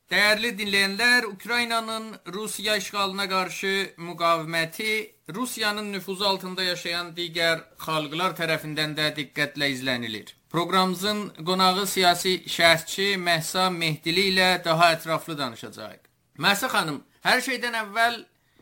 Değerli dinleyenler, Ukrayna'nın Rusya işğalına karşı müqaviməti Rusiyanın nüfuzu altında yaşayan digər xalqlar tərəfindən də diqqətlə izlənilir. Proqramımızın qonağı siyasi şərhçi Məhsa Mehdili ilə daha ətraflı danışacağıq. Məhsa xanım, hər şeydən əvvəl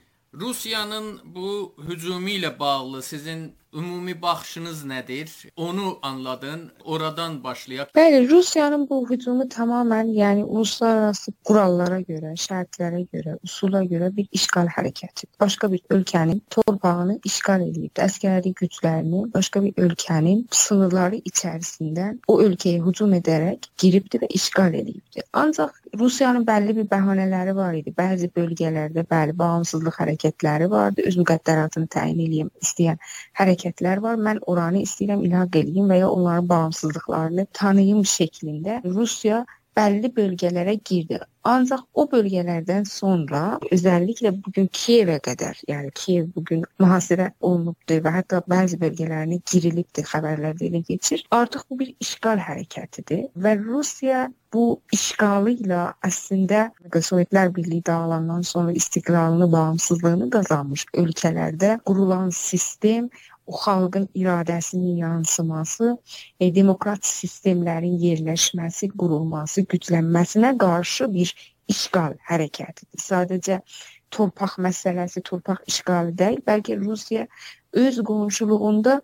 Rusiyanın bu hücumu ilə bağlı sizin ümumi baxışınız nədir? Onu anladın, oradan başlayaq. Bəli, Rusiyanın bu hücumu tamamen yani uluslararası kurallara göre, şərtlərə göre, usula göre bir işgal hərəkəti. Başka bir ülkenin torpağını işgal edib, əskəri güclərini başka bir ülkenin sınırları içerisinden o ülkeye hücum ederek giribdi ve işgal edibdi. Ancak Rusiyanın bəlli bir bəhanələri var idi. Bəzi bölgelerde bəli bağımsızlıq hərəkətləri vardı. Öz müqəddəratını təyin edeyim istəyən hərəkətlər var. Mən oranı istəyirəm ilhaq edeyim veya onların bağımsızlıklarını tanıyım şeklinde Rusya belli bölgelere girdi. Ancak o bölgelerden sonra özellikle bugün Kiev'e kadar, yani Kiev bugün muhasere olunubdu ve hatta bazı bölgelerine girilipdi, haberlerde ele geçir. Artık bu bir işgal hareketidir ve Rusya bu işgalıyla aslında Sovyetler Birliği dağılandan sonra istiklalını, bağımsızlığını kazanmış ülkelerde kurulan sistem, o xalqın iradəsinin yansıması, demokrat sistemlərin yerləşməsi, qurulması, güclənməsinə qarşı bir işgal hərəkətidir. Sadəcə torpaq məsələsi, torpaq işğalı deyil, bəlkə Rusiya öz qonşuluğunda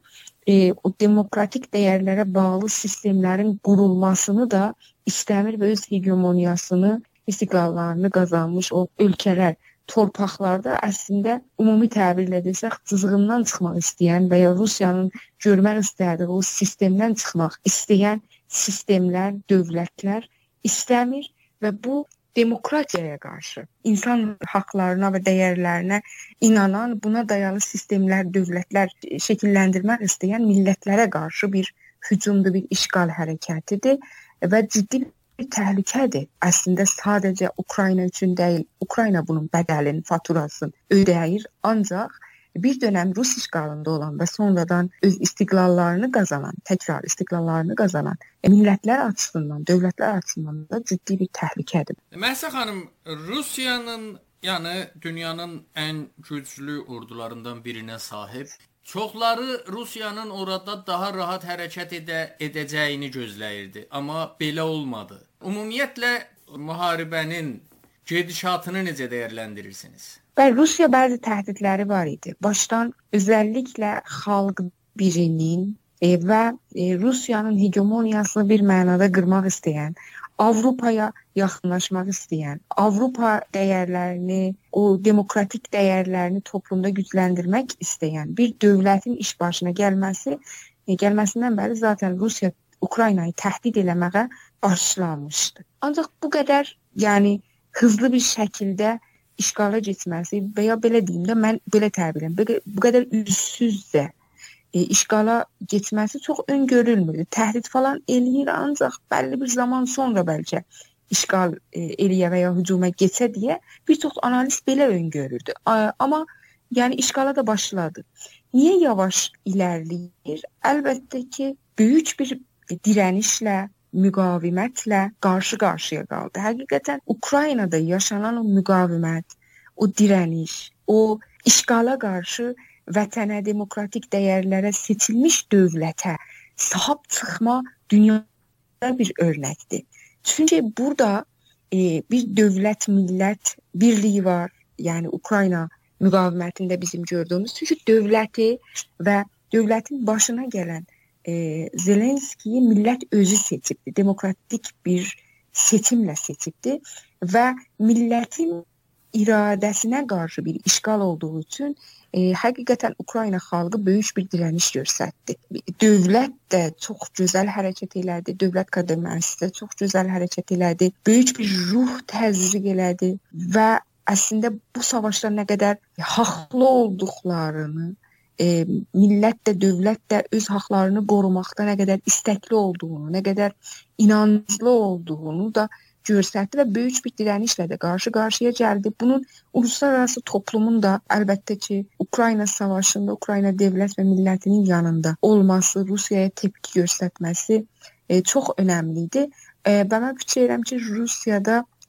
o demokratik dəyərlərə bağlı sistemlərin qurulmasını da istəmir və öz hegemoniyasını, istiqlallarını qazanmış o ölkələr torpaqlarda əslində ümumi təbirlə desək cızığından çıxmaq istəyən və ya Rusiyanın görmək istədiyi o sistemdən çıxmaq istəyən sistemlər, dövlətlər istəmir və bu demokratiyaya qarşı, insan haqlarına və dəyərlərinə inanan, buna dayalı sistemlər, dövlətlər şəkilləndirmək istəyən millətlərə qarşı bir hücumdur, bir işgal hərəkətidir və ciddi bir təhlükədir. Əslində sadəcə Ukrayna üçün deyil, Ukrayna bunun bədəlini, faturasını ödəyir. Ancaq bir dönəm Rus işğalında olan və sonradan öz istiqlallarını qazanan, təkrar istiqlallarını qazanan millətlər açısından, dövlətlər açısından da ciddi bir təhlükədir. Məhsa xanım, Rusiyanın, yəni dünyanın ən güclü ordularından birinə sahib. Çoxları Rusiyanın orada daha rahat hərəkət edəcəyini gözləyirdi, amma belə olmadı. Ümumiyyətlə müharibənin gedişatını necə dəyərləndirirsiniz? Bəli, Rusiya bəzi təhdidləri var idi. Başdan özəlliklə xalq birinin və Rusiyanın hegemoniyasını bir mənada qırmaq istəyən, Avrupaya yaxınlaşmaq istəyən, Avropa dəyərlərini, o demokratik dəyərlərini toplumda gücləndirmək istəyən bir dövlətin iş başına gəlməsindən bəri zaten Rusiya Ukraynayı təhdid eləməyə başlamışdı. Ancaq bu qədər, yəni hızlı bir şəkildə işğala getməsi və ya belə deyim də, mən belə təbir edirəm, bu qədər üssüzcə işğala getməsi çox öngörülmürdü. Təhdid falan eləyir, ancaq bəlli bir zaman sonra bəlkə işğal eləyə və ya hücuma geçə deyə bir çox analist belə öngörürdü. Amma yəni işğala da başladı. Niyə yavaş ilərləyir? Əlbəttə ki, böyük bir dirənişlə, müqavimətlə qarşı-qarşıya qaldı. Həqiqətən Ukraynada yaşanan o müqavimət, o dirəniş, o işğala qarşı vətənə, demokratik dəyərlərə, seçilmiş dövlətə sahib çıxma dünyada bir örnəkdir. Çünki burada bir dövlət, millət birliyi var. Yəni Ukrayna müqavimətində bizim gördüyümüz. Çünki dövləti və dövlətin başına gələn Zelenskiyi millət özü seçibdi. Demokratik bir seçimlə seçibdi və millətin iradəsinə qarşı bir işğal olduğu üçün həqiqətən Ukrayna xalqı böyük bir dirəniş göstərdi. Dövlət də çox gözəl hərəkət elədi, dövlət qədəməsi də çox gözəl hərəkət elədi, böyük bir ruh təzyiq elədi və əslində bu savaşda nə qədər haqlı olduqlarını, millət də, dövlət də öz haqlarını qorumaqda nə qədər istəkli olduğunu, nə qədər inanclı olduğunu da göstərdi və böyük bir dirənişlə də qarşı-qarşıya gəldi. Bunun uluslararası toplumun da əlbəttə ki, Ukrayna savaşında, Ukrayna dövlət və millətinin yanında olması, Rusiyaya tepki göstərməsi çox önəmli idi. Və mən fikirləşirəm ki, Rusiyada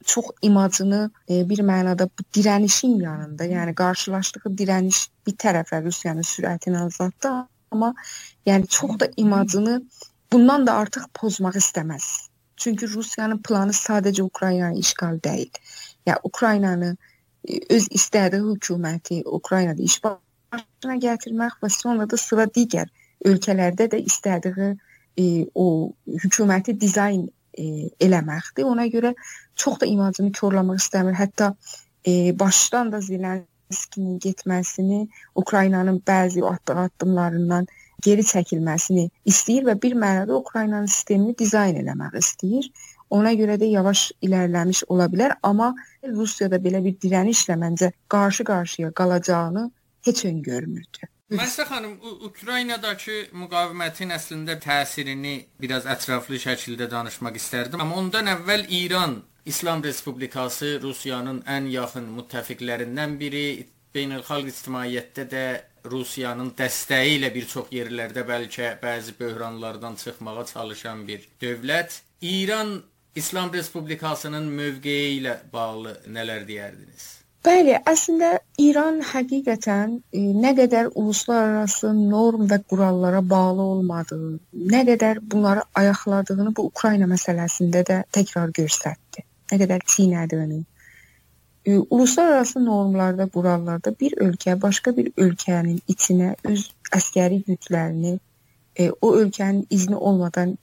çox imajını bir mənada bu dirənişin yanında, yəni qarşılaşdığı dirəniş bir tərəfə Rusiyanın sürətini azaltdı, amma yəni çox da imajını bundan da artıq pozmaq istəməz. Çünki Rusiyanın planı sadəcə Ukraynanı işğal deyil. Yəni Ukraynanı öz istədiyi hökuməti Ukraynada iş başına gətirmək və sonra da sıra digər ölkələrdə də istədiyi o hökuməti dizayn eləməkdir. Ona görə çox da imajını korlamaq istəmir. Hətta başdan da Zelenskinin getməsini, Ukraynanın bəzi addımlarından geri çəkilməsini istəyir və bir mənada Ukraynanın sistemini dizayn eləmək istəyir. Ona görə də yavaş ilerləmiş ola bilər, amma Rusiyada belə bir dirənişlə məncə qarşı-qarşıya qalacağını heç öngörmürdü. Məsəl xanım, Ukraynadakı müqavimətin əslində təsirini biraz ətraflı şəkildə danışmaq istərdim. Amma ondan əvvəl İran İslam Respublikası Rusiyanın ən yaxın müttəfiqlərindən biri, beynəlxalq ictimaiyyətdə də Rusiyanın dəstəyi ilə bir çox yerlərdə bəlkə bəzi böhranlardan çıxmağa çalışan bir dövlət. İran İslam Respublikasının mövqeyi ilə bağlı nələr deyərdiniz? Bəli, əslində İran həqiqətən nə qədər uluslararası norm və qurallara bağlı olmadığı, nə qədər bunları ayaqladığını bu Ukrayna məsələsində də təkrar göstərdi. Nə qədər çiynədiyini. Uluslararası normlarda, qurallarda bir ölkə başqa bir ölkənin içinə öz əskəri güclərini o ölkənin izni olmadan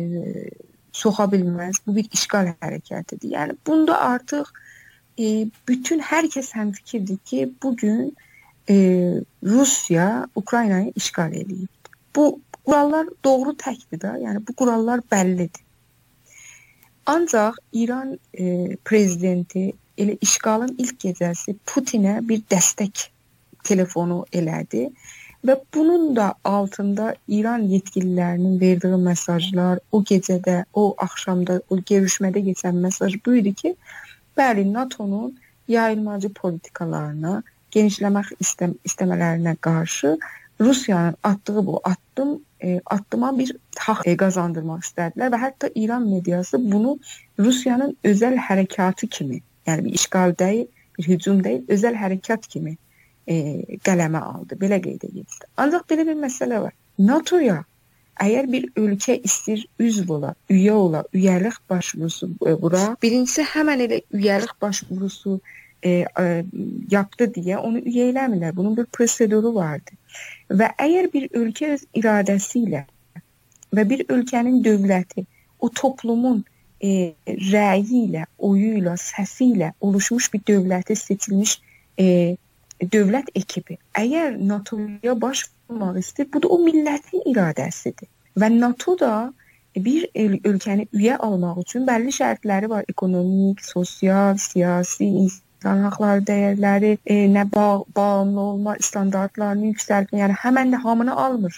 soxa bilməz. Bu bir işğal hərəkətidir. Yəni bunda artıq bütün hər kəs həmfikirdir ki, bugün Rusiya Ukraynayı işğal eləyib. Bu qurallar doğru təkdir də, yəni bu qurallar bəllidir. Ancaq İran prezidenti elə işğalın ilk gecəsi Putinə bir dəstək telefonu elədi və bunun da altında İran yetkililərinin verdiyi mesajlar, o gecədə, o axşamda, o görüşmədə keçən mesaj bu idi ki, bəli, NATO'nun yayılmacı politikalarına, genişləmək istəmələrinə qarşı Rusiyanın atdığı bu addıma bir haqq qazandırmaq istədilər və hətta İran mediası bunu Rusiyanın özəl hərəkatı kimi, yəni bir işğal deyil, bir hücum deyil, özəl hərəkat kimi qələmə aldı, belə qeyd edildi. Ancaq belə bir məsələ var. NATO'ya əgər bir ölkə istir üzv ola, üyə ola, üyəlik başvurusu bura, birincisi həmən elə üyəlik başvurusu yaptı deyə onu üyə eləmirlər. Bunun bir proseduru vardır. Və əgər bir ölkə öz iradəsi ilə və bir ölkənin dövləti o toplumun rəyi ilə, oyu ilə, səsi ilə oluşmuş bir dövləti seçilmiş dövlət ekibi əgər NATO'ya baş vurmaq istəyir, bu da o millətin iradəsidir. Və NATO da bir ölkəni üyə almaq üçün bəlli şərtləri var. Ekonomik, sosial, siyasi, insan haqları dəyərləri, nə bağımlı olma standartlarını yüksəltmə, yəni həmən də hamını almır.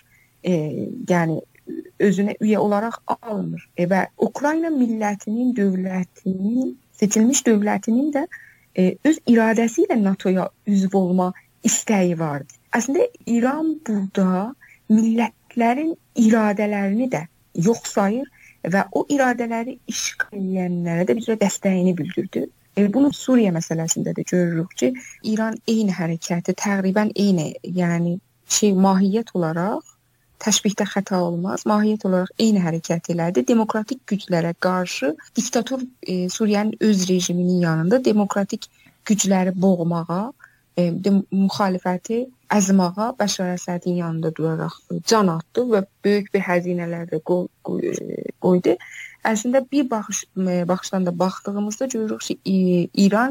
Yəni özünə üyə olaraq almır. Və Ukrayna millətinin, dövlətinin, seçilmiş dövlətinin də öz iradəsi ilə NATO'ya üzv olma istəyi vardı. Əslində İran burada millətlərin iradələrini də yox sayır və o iradələri işğal edənlərə də bir dəstəyini bildirdi. Bunu Suriya məsələsində də görürük ki, İran eyni hərəkəti təqribən eyni, yəni mahiyyət olaraq təşbihdə xəta olmaz. Mahiyyət olaraq eyni hərəkət elədi. Demokratik güclərə qarşı diktator Suriyanın öz rejiminin yanında demokratik gücləri boğmağa, müxalifəti əzmağa Bəşar Əsədin yanında duraraq can atdı və böyük bir həzinələr də qoydu. Əslində bir baxışdan da baxdığımızda görürük ki, İran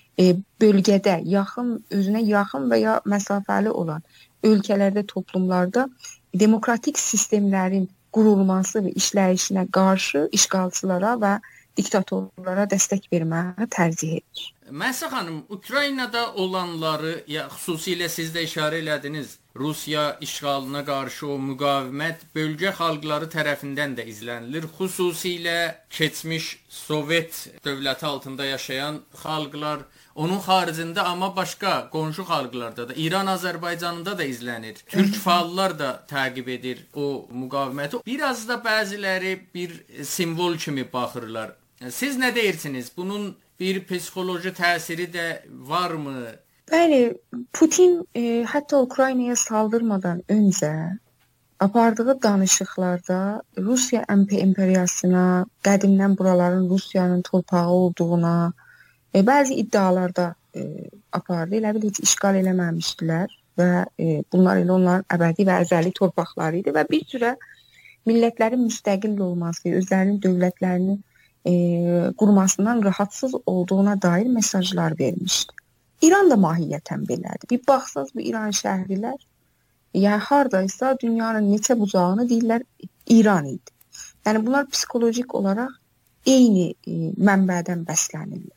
bölgədə özünə yaxın və ya məsafəli olan ölkələrdə, toplumlarda demokratik sistemlərin qurulması və işləyişinə qarşı işğalçılara və diktatorlara dəstək verməyi tərcih edir. Məsəl xanım, Ukraynada olanları, ya xüsusilə siz də işarə elədiniz, Rusiya işğalına qarşı o müqavimət bölgə xalqları tərəfindən də izlənilir. Xüsusilə keçmiş Sovet dövləti altında yaşayan xalqlar, onun xaricində amma başqa qonşu xalqlarda da, İran, Azərbaycanında da izlənir. Türk fəallar da təqib edir o müqaviməti. Biraz da bəziləri bir simvol kimi baxırlar. Siz nə deyirsiniz? Bunun bir psixoloji təsiri də varmı? Bəli, Putin hətta Ukraynaya saldırmadan öncə apardığı danışıqlarda Rusiya imperiyasına, qədimdən buraların Rusiyanın torpağı olduğuna bəzi iddialarda apardı. Elə bil heç işğal eləməmişdilər və bunlar elə onların əbədi və əzəli torpaqları idi və bir sürə millətlərin müstəqil olması, özlərinin dövlətlərini qurmasından rahatsız olduğuna dair mesajlar vermişdi. İran da mahiyyətən belədir. Bir baxsaz bu İran şəhrilər, yəni hardaysa dünyanın neçə bucağını deyirlər İran idi. Yəni bunlar psixolojik olaraq eyni mənbədən bəslənirlər.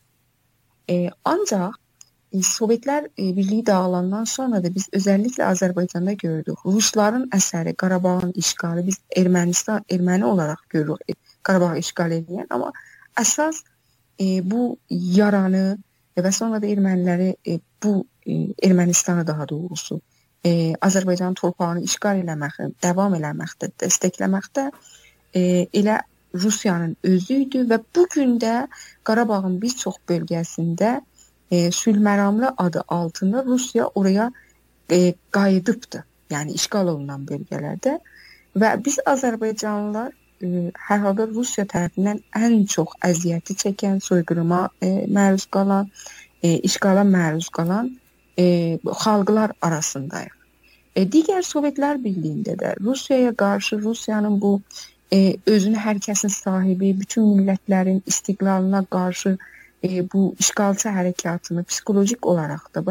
Ancaq Sovetlər Birliyi dağılandan sonra da biz özəlliklə Azərbaycanda gördük. Rusların əsəri Qarabağın işğalı, biz erməni olaraq görürük Qarabağı işğal edən, amma əsas bu yaranı və sonra da erməniləri bu Ermənistanı daha doğrusu Azərbaycan torpağını işğal eləməkdə, davam eləməkdə, dəstəkləməkdə elə Rusiyanın özü idi və bu gün də Qarabağın bir çox bölgəsində sülhməramlı adı altında Rusiya oraya qayıdıbdı. Yəni işğal olunan bölgələrdə və biz Azərbaycanlılar hər halda Rusiya tərəfindən ən çox əziyyəti çəkən, soyqırıma məruz qalan, işğala məruz qalan xalqlar arasındayıq. Digər Sovetlər Birliyində də Rusiyaya qarşı Rusiyanın bu özünü hər kəsin sahibi, bütün millətlərin istiqlalına qarşı bu işğalçı hərəkatını psixolojik olaraq da bu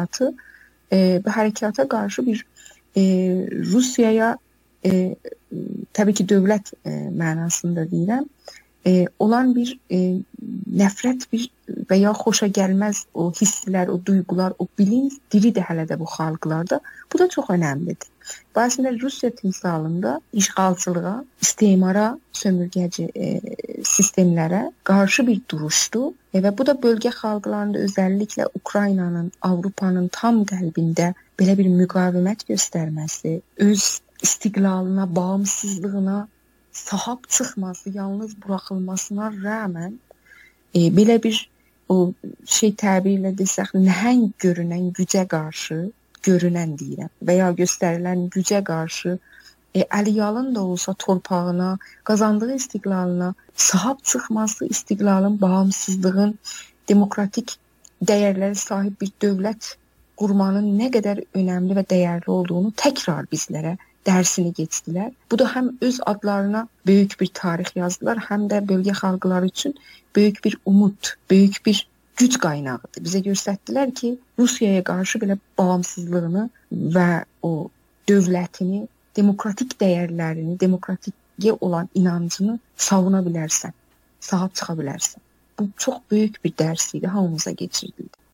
hərəkata qarşı bir Rusiyaya təbii ki dövlət mənasında deyirəm, olan bir nəfrət və ya xoşa gəlməz o hisslər, o duyğular, o bilinç diridir hələ də bu xalqlarda. Bu da çox önəmlidir. Bu əslində Rusiya timsalında işğalçılığa, istismara, sömürgəci sistemlərə qarşı bir duruşdur və bu da bölgə xalqlarında özəlliklə Ukraynanın, Avropanın tam qəlbində belə bir müqavimət göstərməsi, öz istiqlalına, bağımsızlığına sahib çıxması, yalnız buraxılmasına rəğmən belə bir o təbirlə desək, nəhəng görünən gücə qarşı, görünən deyirəm və ya göstərilən gücə qarşı əliyalın da olsa torpağına, qazandığı istiqlalına sahib çıxması, istiqlalın, bağımsızlığın, demokratik dəyərlərə sahib bir dövlət qurmanın nə qədər önəmli və dəyərli olduğunu təkrar bizlərə dərsini geçdilər. Bu da həm öz adlarına böyük bir tarix yazdılar, həm də bölgə xalqları üçün böyük bir umud, böyük bir güc qaynağıdır. Bizə göstərdilər ki, Rusiyaya qarşı belə bağımsızlığını və o dövlətini, demokratik dəyərlərini, demokratikə olan inancını savuna bilərsən, sahib çıxa bilərsən. Bu çox böyük bir dərs idi, hamımıza keçirildi.